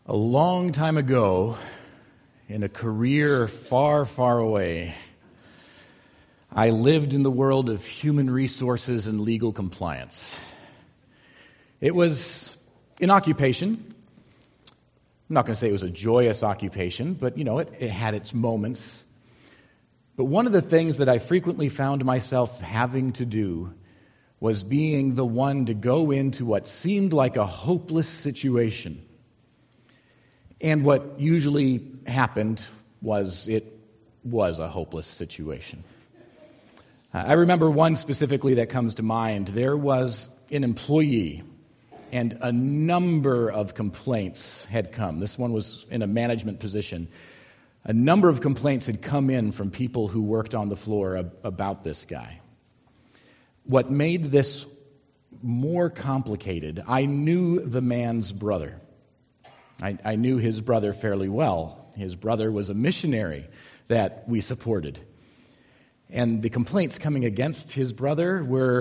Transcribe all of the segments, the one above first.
A long time ago, in a career far, far away, I lived in the world of human resources and legal compliance. It was an occupation. I'm not going to say it was a joyous occupation, but, it had its moments. But one of the things that I frequently found myself having to do was being the one to go into what seemed like a hopeless situation. And what usually happened was it was a hopeless situation. I remember one specifically that comes to mind. There was an employee, and a number of complaints had come. This one was in a management position. A number of complaints had come in from people who worked on the floor about this guy. What made this more complicated, I knew the man's brother. I knew his brother fairly well. His brother was a missionary that we supported. And the complaints coming against his brother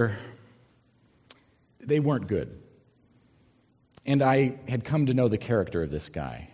they weren't good. And I had come to know the character of this guy.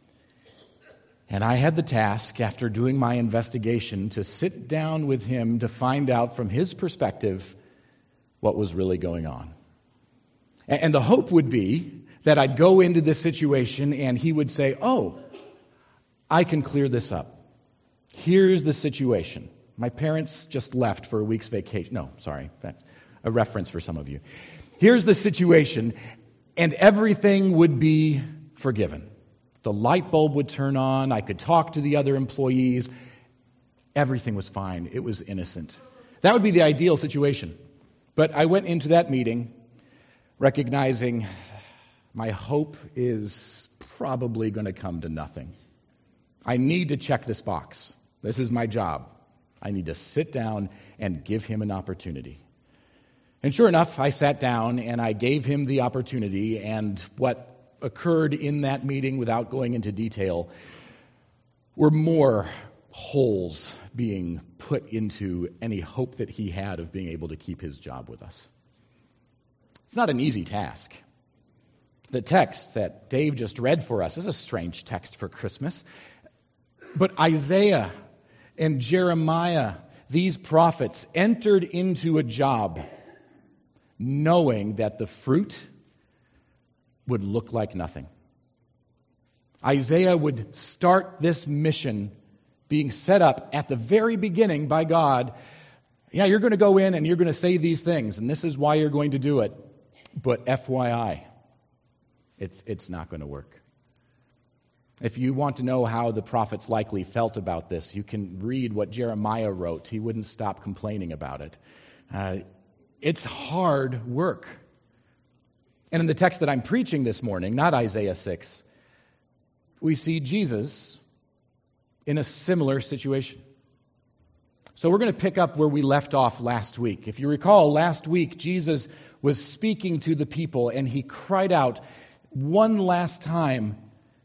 And I had the task, after doing my investigation, to sit down with him to find out from his perspective what was really going on. And the hope would be that I'd go into this situation and he would say, "Oh, I can clear this up. Here's the situation. My parents just left for a week's vacation." No, sorry, a reference for some of you. Here's the situation, and everything would be forgiven. The light bulb would turn on. I could talk to the other employees. Everything was fine. It was innocent. That would be the ideal situation. But I went into that meeting recognizing my hope is probably going to come to nothing. I need to check this box. This is my job. I need to sit down and give him an opportunity. And sure enough, I sat down and I gave him the opportunity, and what occurred in that meeting, without going into detail, were more holes being put into any hope that he had of being able to keep his job with us. It's not an easy task. The text that Dave just read for us is a strange text for Christmas. But Isaiah and Jeremiah, these prophets, entered into a job knowing that the fruit would look like nothing. Isaiah would start this mission being set up at the very beginning by God. Yeah, you're going to go in and you're going to say these things, and this is why you're going to do it. But FYI, it's not going to work. If you want to know how the prophets likely felt about this, you can read what Jeremiah wrote. He wouldn't stop complaining about it. It's hard work. And in the text that I'm preaching this morning, not Isaiah 6, we see Jesus in a similar situation. So we're going to pick up where we left off last week. If you recall, last week Jesus was speaking to the people and he cried out one last time,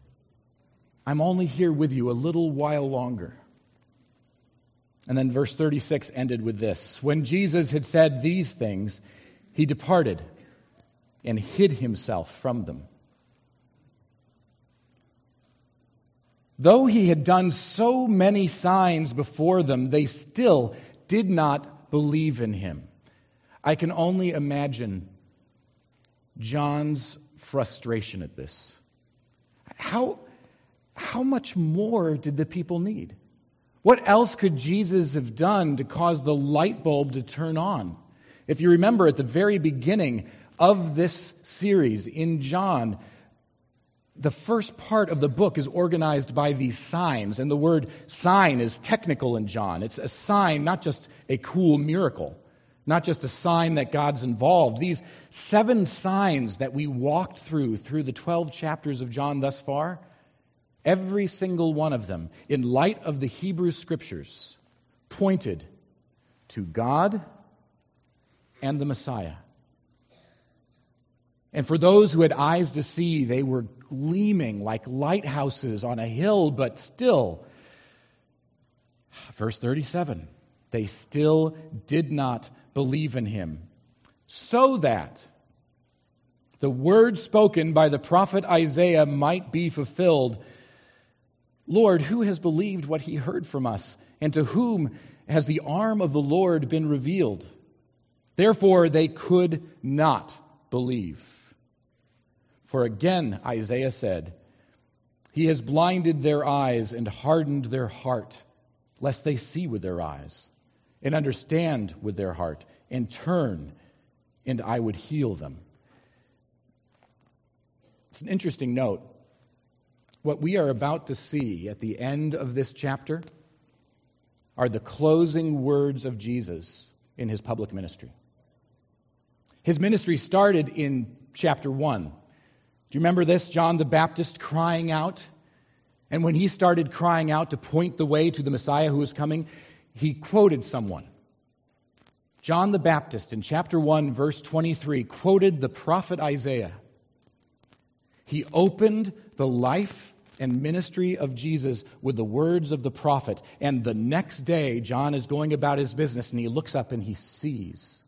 "I'm only here with you a little while longer." And then verse 36 ended with this: "When Jesus had said these things, he departed and hid himself from them. Though he had done so many signs before them, they still did not believe in him." I can only imagine John's frustration at this. How much more did the people need? What else could Jesus have done to cause the light bulb to turn on? If you remember at the very beginning of this series in John, the first part of the book is organized by these signs, and the word sign is technical in John. It's a sign, not just a cool miracle, not just a sign that God's involved. These 7 signs that we walked through the 12 chapters of John thus far, every single one of them, in light of the Hebrew Scriptures, pointed to God and the Messiah. And for those who had eyes to see, they were gleaming like lighthouses on a hill, but still, verse 37, they still did not believe in him, so that the word spoken by the prophet Isaiah might be fulfilled. Lord, who has believed what he heard from us? And to whom has the arm of the Lord been revealed? Therefore they could not believe. For again Isaiah said, He has blinded their eyes and hardened their heart, lest they see with their eyes, and understand with their heart, and turn, and I would heal them. It's an interesting note. What we are about to see at the end of this chapter are the closing words of Jesus in his public ministry. His ministry started in chapter 1. Do you remember this? John the Baptist crying out. And when he started crying out to point the way to the Messiah who was coming, he quoted someone. John the Baptist in chapter 1, verse 23, quoted the prophet Isaiah. He opened the life and ministry of Jesus with the words of the prophet. And the next day, John is going about his business, and he looks up and he sees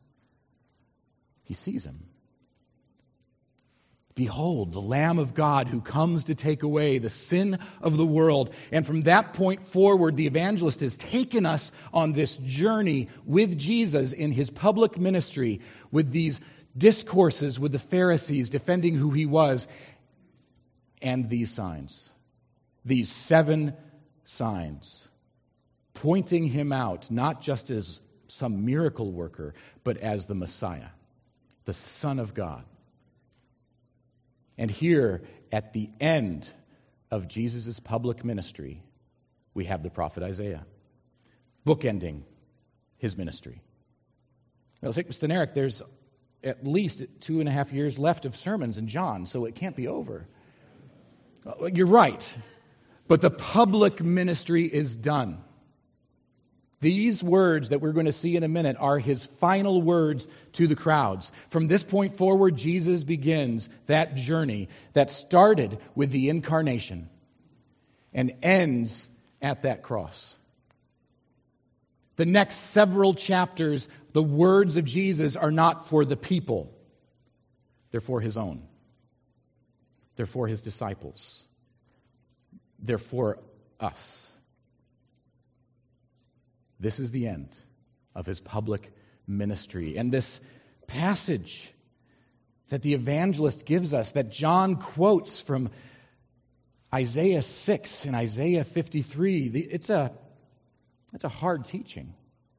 him. Behold, the Lamb of God who comes to take away the sin of the world. And from that point forward, the evangelist has taken us on this journey with Jesus in his public ministry, with these discourses with the Pharisees defending who he was, and these signs, these 7 signs, pointing him out not just as some miracle worker, but as the Messiah, the Son of God. And here, at the end of Jesus' public ministry, we have the prophet Isaiah, bookending his ministry. Now, Mr. Eric, there's at least 2.5 years left of sermons in John, so it can't be over. You're right, but the public ministry is done. These words that we're going to see in a minute are his final words to the crowds. From this point forward, Jesus begins that journey that started with the incarnation and ends at that cross. The next several chapters, the words of Jesus are not for the people. They're for his own. They're for his disciples. They're for us. This is the end of his public ministry. And this passage that the evangelist gives us, that John quotes from Isaiah 6 and Isaiah 53, it's a hard teaching.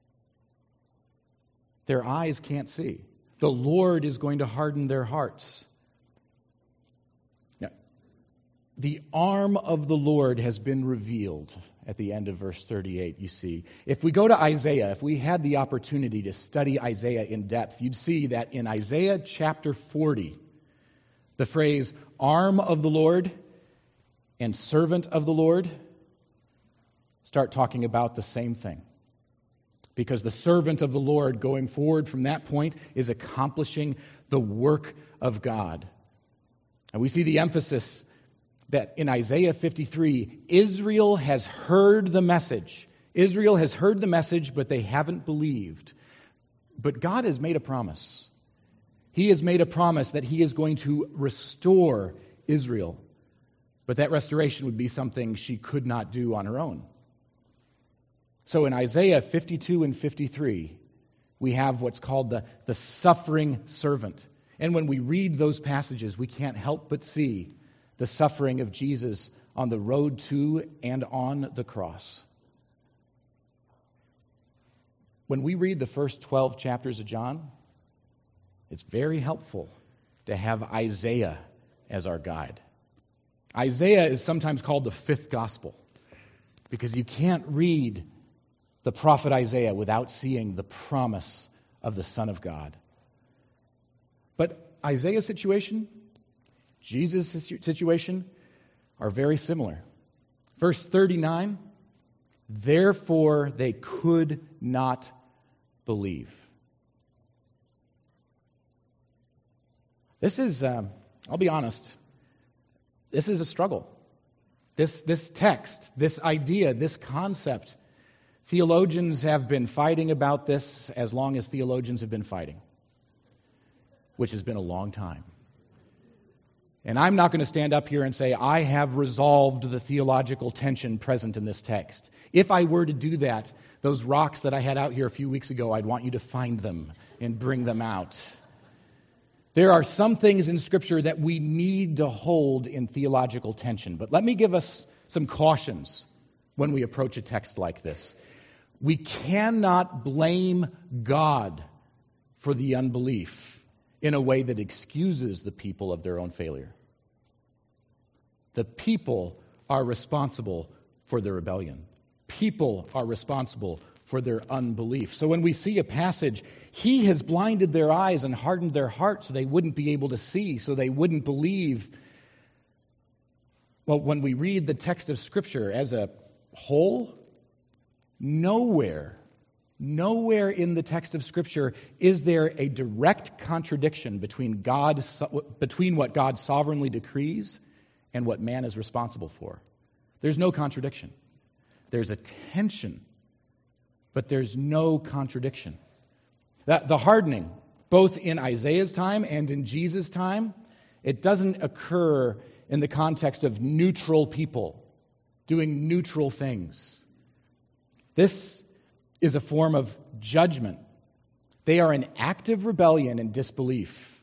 Their eyes can't see. The Lord is going to harden their hearts. Now, the arm of the Lord has been revealed at the end of verse 38, you see. If we go to Isaiah, if we had the opportunity to study Isaiah in depth, you'd see that in Isaiah chapter 40, the phrase arm of the Lord and servant of the Lord start talking about the same thing. Because the servant of the Lord going forward from that point is accomplishing the work of God. And we see the emphasis that in Isaiah 53, Israel has heard the message. Israel has heard the message, but they haven't believed. But God has made a promise. He has made a promise that he is going to restore Israel. But that restoration would be something she could not do on her own. So in Isaiah 52 and 53, we have what's called the suffering servant. And when we read those passages, we can't help but see the suffering of Jesus on the road to and on the cross. When we read the first 12 chapters of John, it's very helpful to have Isaiah as our guide. Isaiah is sometimes called the fifth gospel because you can't read the prophet Isaiah without seeing the promise of the Son of God. But Isaiah's situation, Jesus' situation, are very similar. Verse 39, therefore they could not believe. This is, I'll be honest, this is a struggle. This text, this idea, this concept, theologians have been fighting about this as long as theologians have been fighting, which has been a long time. And I'm not going to stand up here and say, I have resolved the theological tension present in this text. If I were to do that, those rocks that I had out here a few weeks ago, I'd want you to find them and bring them out. There are some things in Scripture that we need to hold in theological tension. But let me give us some cautions when we approach a text like this. We cannot blame God for the unbelief in a way that excuses the people of their own failure. The people are responsible for their rebellion. People are responsible for their unbelief. So when we see a passage, He has blinded their eyes and hardened their hearts so they wouldn't be able to see, so they wouldn't believe. Well, when we read the text of Scripture as a whole, nowhere in the text of Scripture is there a direct contradiction between what God sovereignly decrees and what man is responsible for. There's no contradiction. There's a tension, but there's no contradiction. The hardening, both in Isaiah's time and in Jesus' time, it doesn't occur in the context of neutral people doing neutral things. This is a form of judgment. They are in active rebellion and disbelief.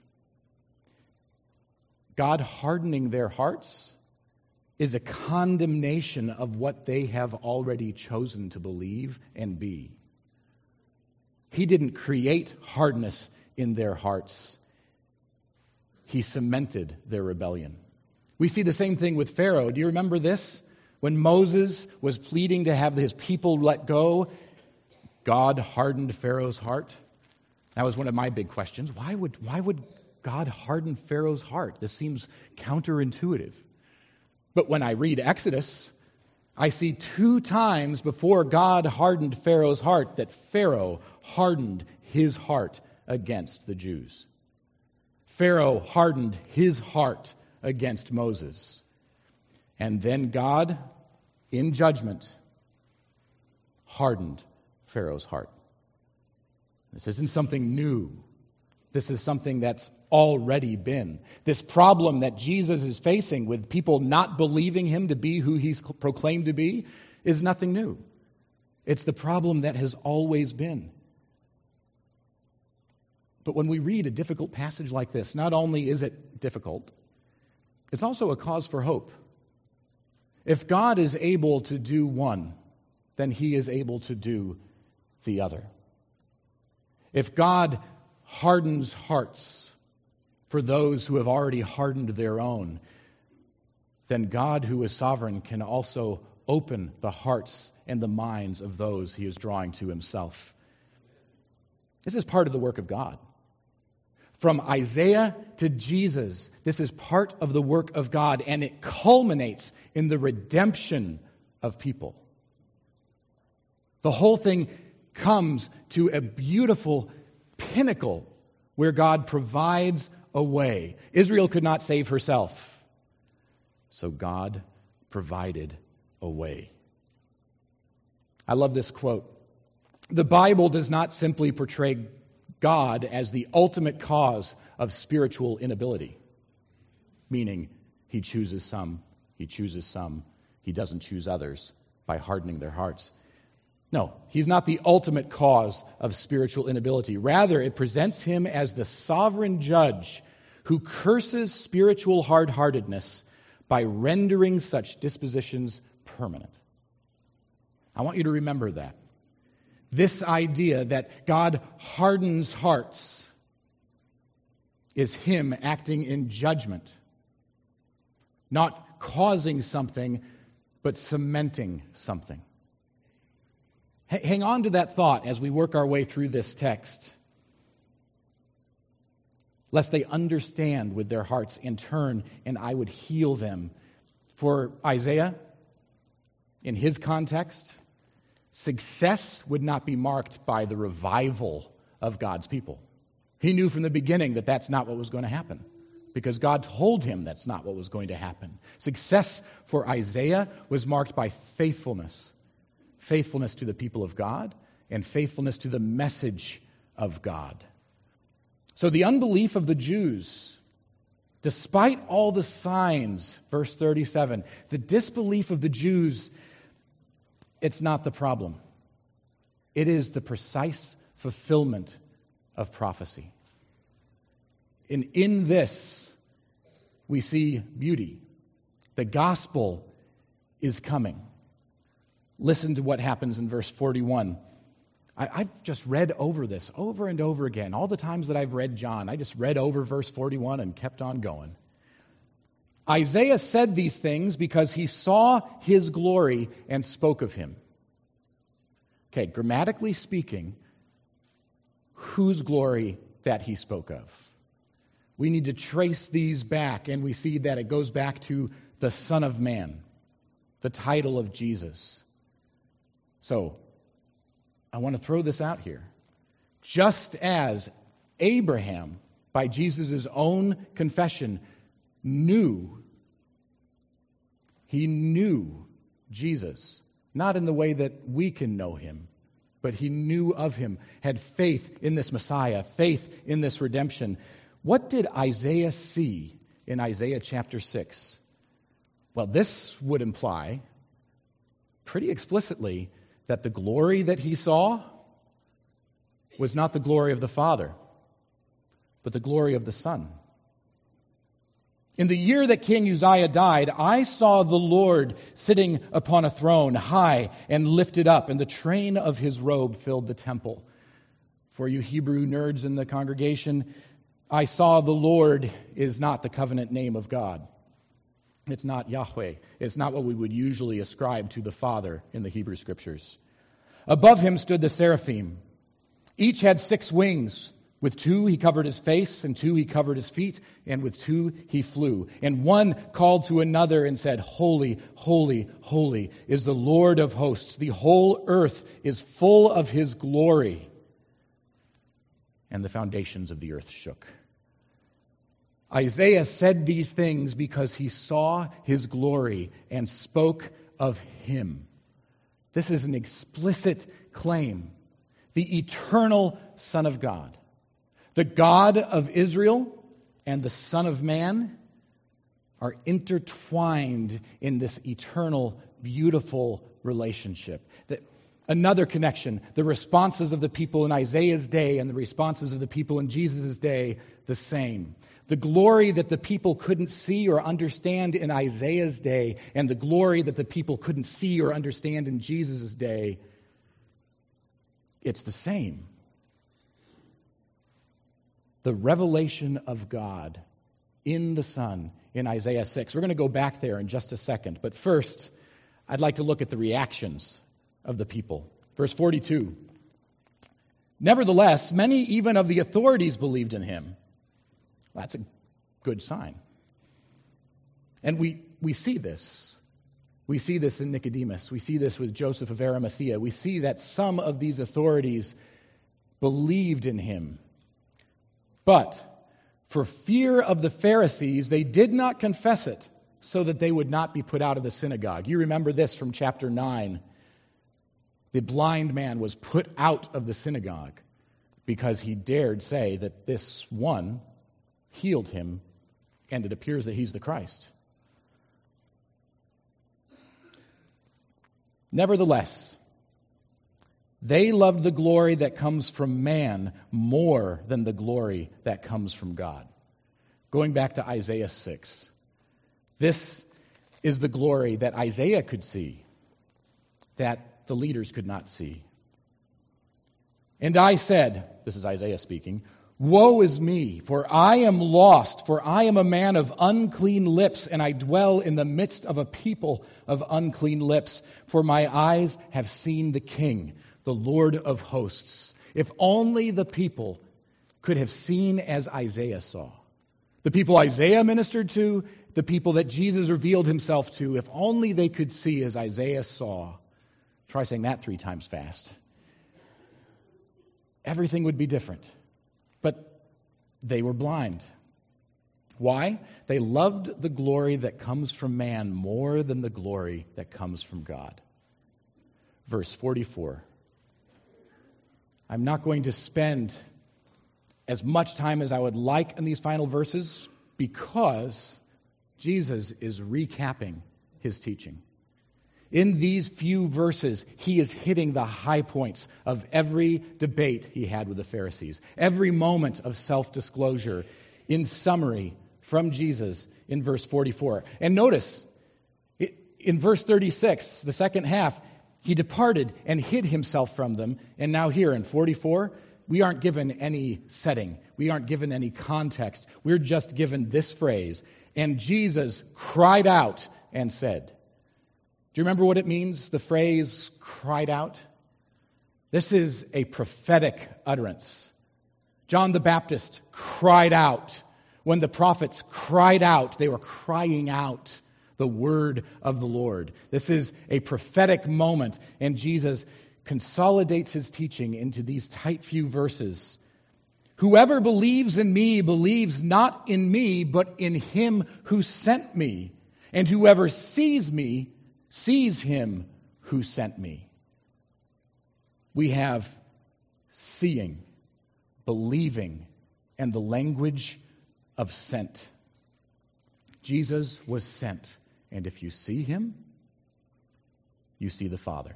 God hardening their hearts is a condemnation of what they have already chosen to believe and be. He didn't create hardness in their hearts. He cemented their rebellion. We see the same thing with Pharaoh. Do you remember this? When Moses was pleading to have his people let go, God hardened Pharaoh's heart. That was one of my big questions. Why would God harden Pharaoh's heart? This seems counterintuitive. But when I read Exodus, I see 2 times before God hardened Pharaoh's heart that Pharaoh hardened his heart against the Jews. Pharaoh hardened his heart against Moses. And then God, in judgment, hardened Pharaoh's heart. This isn't something new. This is something that's already been. This problem that Jesus is facing with people not believing him to be who he's proclaimed to be is nothing new. It's the problem that has always been. But when we read a difficult passage like this, not only is it difficult, it's also a cause for hope. If God is able to do one, then he is able to do the other. If God hardens hearts for those who have already hardened their own, then God, who is sovereign, can also open the hearts and the minds of those he is drawing to himself. This is part of the work of God. From Isaiah to Jesus, this is part of the work of God, and it culminates in the redemption of people. The whole thing comes to a beautiful pinnacle where God provides a way. Israel could not save herself, so God provided a way. I love this quote. The Bible does not simply portray God as the ultimate cause of spiritual inability, meaning he chooses some, he doesn't choose others by hardening their hearts. No, he's not the ultimate cause of spiritual inability. Rather, it presents him as the sovereign judge who curses spiritual hard-heartedness by rendering such dispositions permanent. I want you to remember that. This idea that God hardens hearts is him acting in judgment, not causing something, but cementing something. Hang on to that thought as we work our way through this text, lest they understand with their hearts in turn, and I would heal them. For Isaiah, in his context, success would not be marked by the revival of God's people. He knew from the beginning that that's not what was going to happen, because God told him that's not what was going to happen. Success for Isaiah was marked by faithfulness. Faithfulness to the people of God and faithfulness to the message of God. So the unbelief of the Jews Despite all the signs, verse 37, the disbelief of the Jews, it's not the problem. It is the precise fulfillment of prophecy. And in this, we see beauty. The gospel is coming. Listen to what happens in verse 41. I've just read over this over and over again. All the times that I've read John, I just read over verse 41 and kept on going. Isaiah said these things because he saw his glory and spoke of him. Okay, grammatically speaking, whose glory that he spoke of? We need to trace these back, and we see that it goes back to the Son of Man, the title of Jesus. So, I want to throw this out here. Just as Abraham, by Jesus' own confession, he knew Jesus, not in the way that we can know him, but he knew of him, had faith in this Messiah, faith in this redemption. What did Isaiah see in Isaiah chapter 6? Well, this would imply pretty explicitly that the glory that he saw was not the glory of the Father, but the glory of the Son. In the year that King Uzziah died, I saw the Lord sitting upon a throne, high and lifted up, and the train of his robe filled the temple. For you Hebrew nerds in the congregation, I saw the Lord is not the covenant name of God. It's not Yahweh. It's not what we would usually ascribe to the Father in the Hebrew Scriptures. Above him stood the seraphim. Each had 6 wings. With 2 he covered his face, and 2 he covered his feet, and with 2 he flew. And one called to another and said, Holy, holy, holy is the Lord of hosts. The whole earth is full of his glory. And the foundations of the earth shook. Isaiah said these things because he saw his glory and spoke of him. This is an explicit claim. The eternal Son of God, the God of Israel and the Son of Man are intertwined in this eternal, beautiful relationship. Another connection, the responses of the people in Isaiah's day and the responses of the people in Jesus' day, the same. The glory that the people couldn't see or understand in Isaiah's day and the glory that the people couldn't see or understand in Jesus' day, it's the same. The revelation of God in the Son in Isaiah 6. We're going to go back there in just a second. But first, I'd like to look at the reactions of the people. Verse 42. Nevertheless, many even of the authorities believed in him. Well, that's a good sign. And we see this. We see this in Nicodemus. We see this with Joseph of Arimathea. We see that some of these authorities believed in him. But for fear of the Pharisees, they did not confess it so that they would not be put out of the synagogue. You remember this from chapter 9. The blind man was put out of the synagogue because he dared say that this one healed him, and it appears that he's the Christ. Nevertheless, they loved the glory that comes from man more than the glory that comes from God. Going back to Isaiah 6, this is the glory that Isaiah could see, that the leaders could not see. And I said, this is Isaiah speaking, Woe is me, for I am lost, for I am a man of unclean lips, and I dwell in the midst of a people of unclean lips, for my eyes have seen the King, the Lord of hosts. If only the people could have seen as Isaiah saw. The people Isaiah ministered to, the people that Jesus revealed himself to, if only they could see as Isaiah saw. Try saying that 3 times fast. Everything would be different. But they were blind. Why? They loved the glory that comes from man more than the glory that comes from God. Verse 44. I'm not going to spend as much time as I would like in these final verses, Because Jesus is recapping his teaching. In these few verses, he is hitting the high points of every debate he had with the Pharisees, every moment of self-disclosure. In summary, from Jesus in verse 44. And notice, in verse 36, the second half, he departed and hid himself from them. And now here in 44, we aren't given any setting. We aren't given any context. We're just given this phrase. And Jesus cried out and said. Do you remember what it means, the phrase cried out? This is a prophetic utterance. John the Baptist cried out. When the prophets cried out, they were crying out the word of the Lord. This is a prophetic moment, and Jesus consolidates his teaching into these tight few verses. Whoever believes in me believes not in me, but in him who sent me. And whoever sees me sees him who sent me. We have seeing, believing, and the language of sent. Jesus was sent, and if you see him, you see the Father.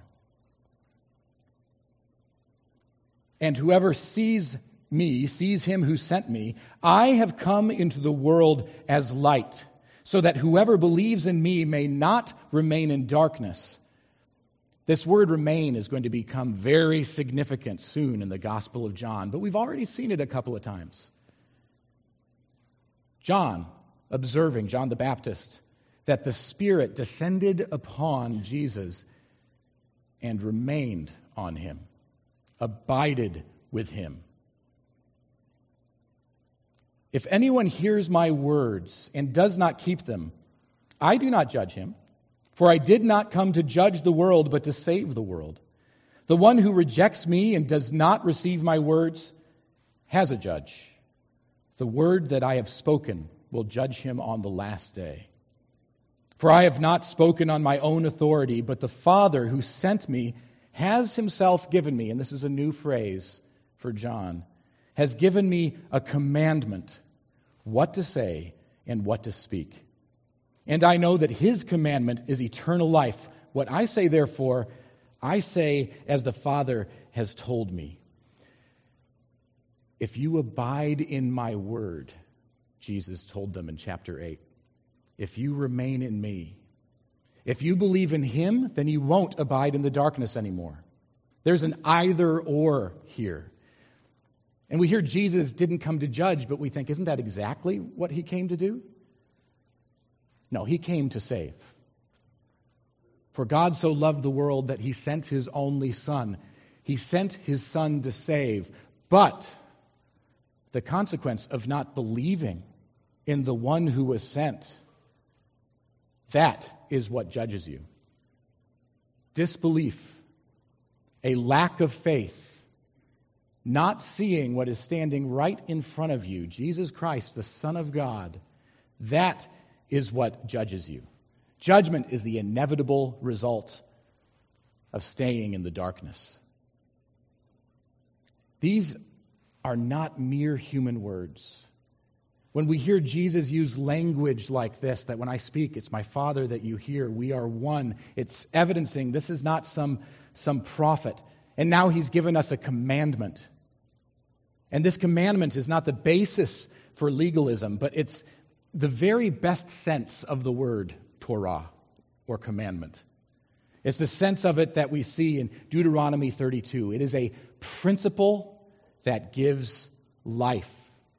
And whoever sees me sees him who sent me. I have come into the world as light, so that whoever believes in me may not remain in darkness. This word remain is going to become very significant soon in the Gospel of John, but we've already seen it a couple of times. John, observing, John the Baptist, that the Spirit descended upon Jesus and remained on him, abided with him. If anyone hears my words and does not keep them, I do not judge him, for I did not come to judge the world, but to save the world. The one who rejects me and does not receive my words has a judge. The word that I have spoken will judge him on the last day. For I have not spoken on my own authority, but the Father who sent me has himself given me, and this is a new phrase for John, has given me a commandment, what to say and what to speak. And I know that his commandment is eternal life. What I say, therefore, I say as the Father has told me. If you abide in my word, Jesus told them in chapter 8, if you remain in me, if you believe in him, then you won't abide in the darkness anymore. There's an either or here. And we hear Jesus didn't come to judge, but we think, isn't that exactly what he came to do? No, he came to save. For God so loved the world that he sent his only Son. He sent his Son to save. But the consequence of not believing in the one who was sent, that is what judges you. Disbelief, a lack of faith, not seeing what is standing right in front of you, Jesus Christ, the Son of God, that is what judges you. Judgment is the inevitable result of staying in the darkness. These are not mere human words. When we hear Jesus use language like this, that when I speak, it's my Father that you hear, we are one, it's evidencing this is not some prophet. And now he's given us a commandment. And this commandment is not the basis for legalism, but it's the very best sense of the word Torah or commandment. It's the sense of it that we see in Deuteronomy 32. It is a principle that gives life.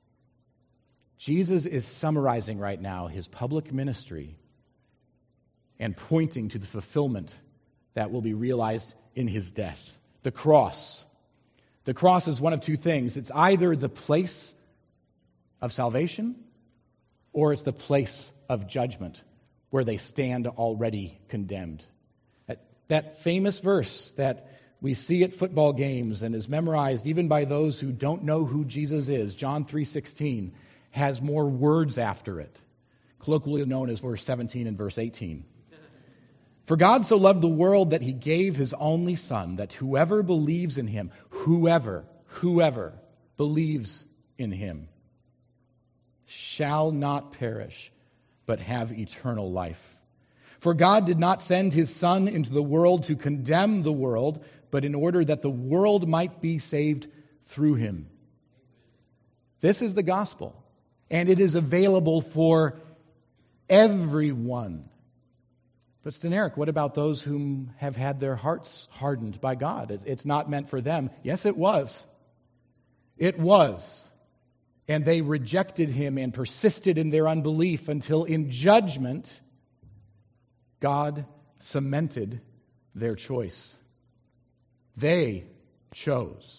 Jesus is summarizing right now his public ministry and pointing to the fulfillment that will be realized in his death. The cross. The cross is one of two things. It's either the place of salvation or it's the place of judgment where they stand already condemned. That famous verse that we see at football games and is memorized even by those who don't know who Jesus is, John 3:16, has more words after it, colloquially known as verse 17 and verse 18. For God so loved the world that he gave his only Son, that whoever believes in him, whoever believes in him. shall not perish, but have eternal life. For God did not send his Son into the world to condemn the world, but in order that the world might be saved through him. This is the gospel, and it is available for everyone. But Sten-Erik, what about those whom have had their hearts hardened by God? It's not meant for them. Yes, it was. It was. And they rejected him and persisted in their unbelief until in judgment, God cemented their choice. They chose.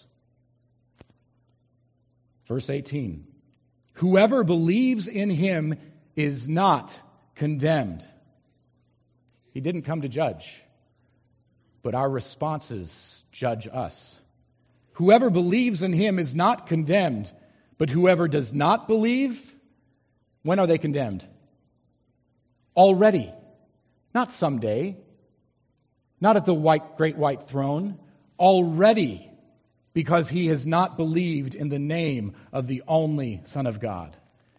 Verse 18, whoever believes in him is not condemned. He didn't come to judge, but our responses judge us. Whoever believes in him is not condemned, but whoever does not believe, when are they condemned? Already. Not someday. Not at the great white throne. Already, because he has not believed in the name of the only Son of God.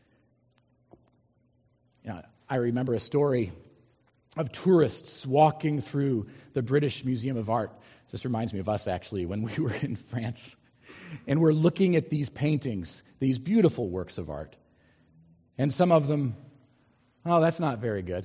I remember a story of tourists walking through the British Museum of Art. This reminds me of us, actually, when we were in France. And we're looking at these paintings, these beautiful works of art. And some of them, oh, that's not very good.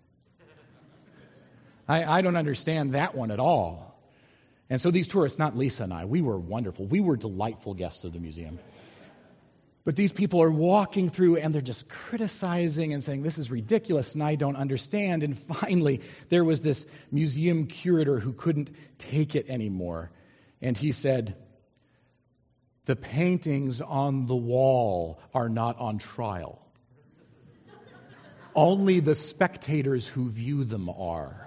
I don't understand that one at all. And so these tourists, not Lisa and I, we were wonderful. We were delightful guests of the museum. But these people are walking through and they're just criticizing and saying, this is ridiculous and I don't understand. And finally, there was this museum curator who couldn't take it anymore. And he said, the paintings on the wall are not on trial. Only the spectators who view them are.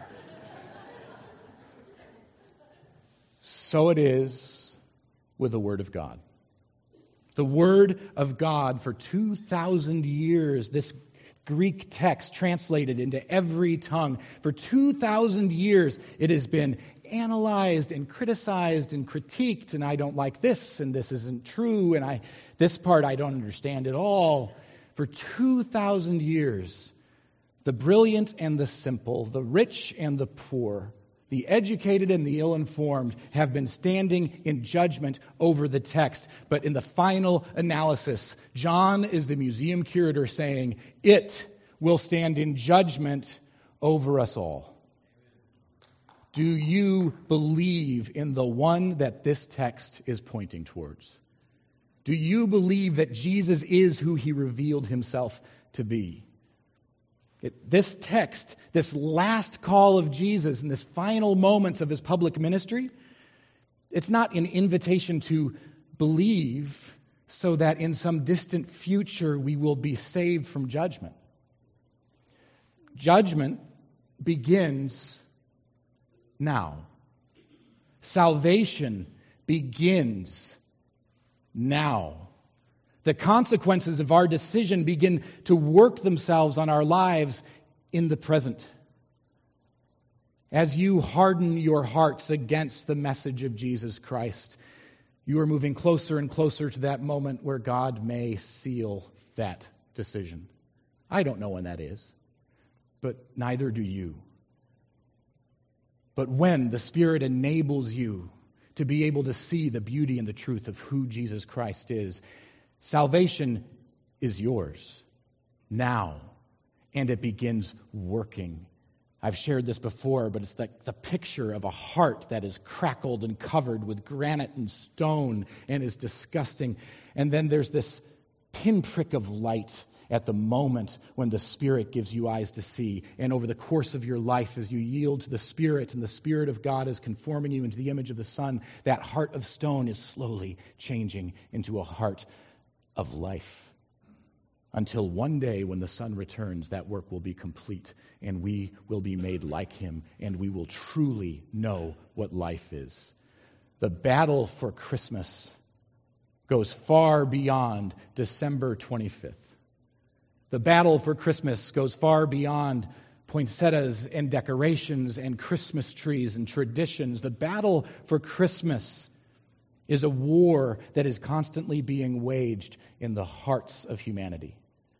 So it is with the Word of God. The Word of God for 2,000 years, this Greek text translated into every tongue. For 2,000 years, it has been analyzed and criticized and critiqued, and I don't like this, and this isn't true, and this part I don't understand at all. For 2,000 years, the brilliant and the simple, the rich and the poor, the educated and the ill-informed have been standing in judgment over the text. But in the final analysis, John is the museum curator saying, it will stand in judgment over us all. Do you believe in the one that this text is pointing towards? Do you believe that Jesus is who he revealed himself to be? This text, this last call of Jesus in this final moments of his public ministry, it's not an invitation to believe so that in some distant future we will be saved from judgment. Judgment begins now. Salvation begins now. The consequences of our decision begin to work themselves on our lives in the present. As you harden your hearts against the message of Jesus Christ, you are moving closer and closer to that moment where God may seal that decision. I don't know when that is, but neither do you. But when the Spirit enables you to be able to see the beauty and the truth of who Jesus Christ is, salvation is yours now, and it begins working. I've shared this before, but it's like the picture of a heart that is crackled and covered with granite and stone and is disgusting. And then there's this pinprick of light at the moment when the Spirit gives you eyes to see. And over the course of your life, as you yield to the Spirit and the Spirit of God is conforming you into the image of the Son, that heart of stone is slowly changing into a heart of life, until one day when the Son returns, that work will be complete and we will be made like him and we will truly know what life is. The battle for Christmas goes far beyond December 25th. The battle for Christmas goes far beyond poinsettias and decorations and Christmas trees and traditions. The battle for Christmas is a war that is constantly being waged in the hearts of humanity.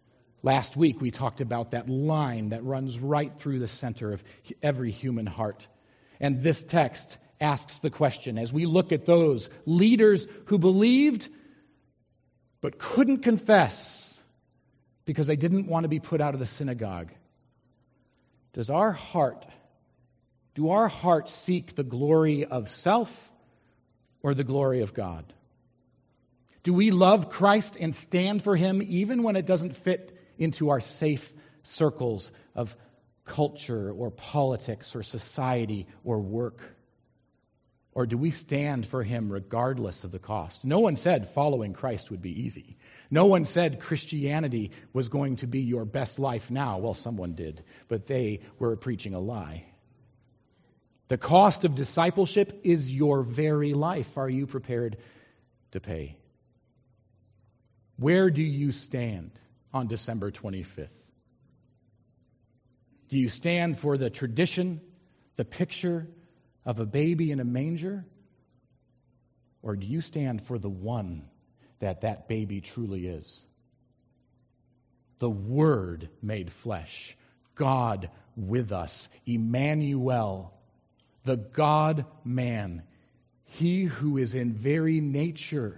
Last week, we talked about that line that runs right through the center of every human heart. And this text asks the question, as we look at those leaders who believed but couldn't confess because they didn't want to be put out of the synagogue, do our hearts seek the glory of self or the glory of God? Do we love Christ and stand for him even when it doesn't fit into our safe circles of culture or politics or society or work? Or do we stand for him regardless of the cost? No one said following Christ would be easy. No one said Christianity was going to be your best life now. Well, someone did, but they were preaching a lie. The cost of discipleship is your very life. Are you prepared to pay? Where do you stand on December 25th? Do you stand for the tradition, the picture of a baby in a manger? Or do you stand for the one that baby truly is? The Word made flesh, God with us, Emmanuel, the God-man, he who is in very nature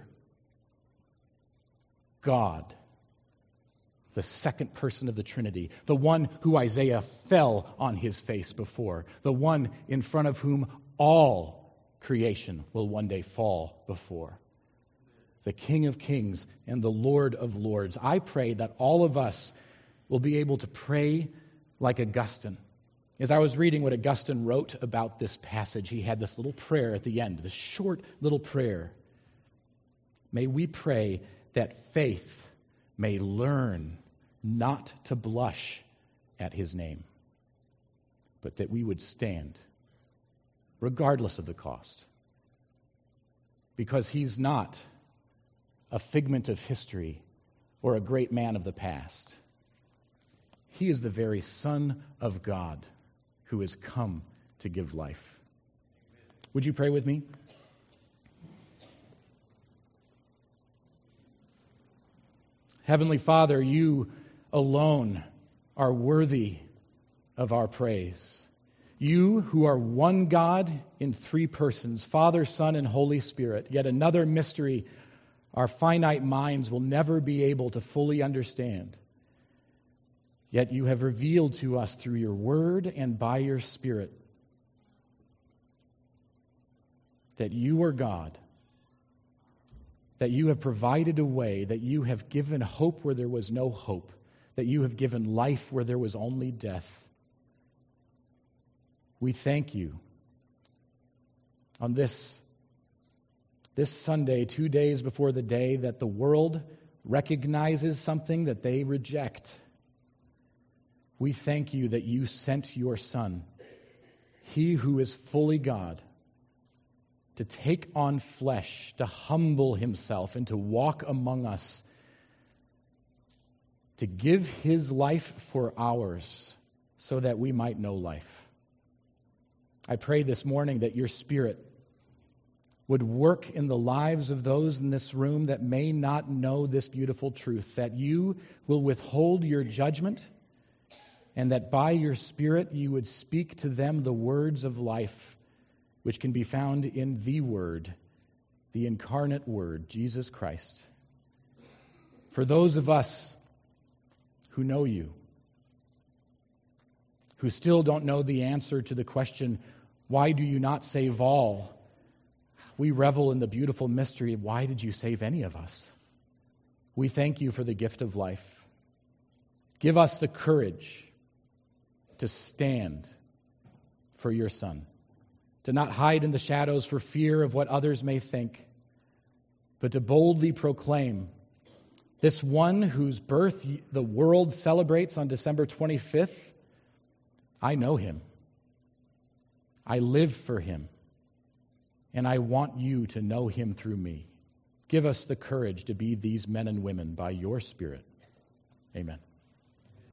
God, the second person of the Trinity, the one who Isaiah fell on his face before, the one in front of whom all creation will one day fall before, the King of Kings and the Lord of Lords. I pray that all of us will be able to pray like Augustine. As I was reading what Augustine wrote about this passage, he had this little prayer at the end, this short little prayer. May we pray that faith may learn not to blush at his name, but that we would stand regardless of the cost, because he's not a figment of history or a great man of the past. He is the very Son of God who has come to give life. Would you pray with me? Heavenly Father, you alone are worthy of our praise. You who are one God in three persons, Father, Son, and Holy Spirit, yet another mystery our finite minds will never be able to fully understand. Yet you have revealed to us through your word and by your Spirit that you are God, that you have provided a way, that you have given hope where there was no hope, that you have given life where there was only death. We thank you on this Sunday, 2 days before the day that the world recognizes something that they reject. We thank you that you sent your Son, he who is fully God, to take on flesh, to humble himself, and to walk among us, to give his life for ours, so that we might know life. I pray this morning that your Spirit would work in the lives of those in this room that may not know this beautiful truth, that you will withhold your judgment, and that by your Spirit you would speak to them the words of life, which can be found in the Word, the incarnate Word, Jesus Christ. For those of us who know you, who still don't know the answer to the question, why do you not save all? We revel in the beautiful mystery, why did you save any of us? We thank you for the gift of life. Give us the courage to stand for your Son, to not hide in the shadows for fear of what others may think, but to boldly proclaim this one whose birth the world celebrates on December 25th. I know him. I live for him. And I want you to know him through me. Give us the courage to be these men and women by your Spirit. Amen.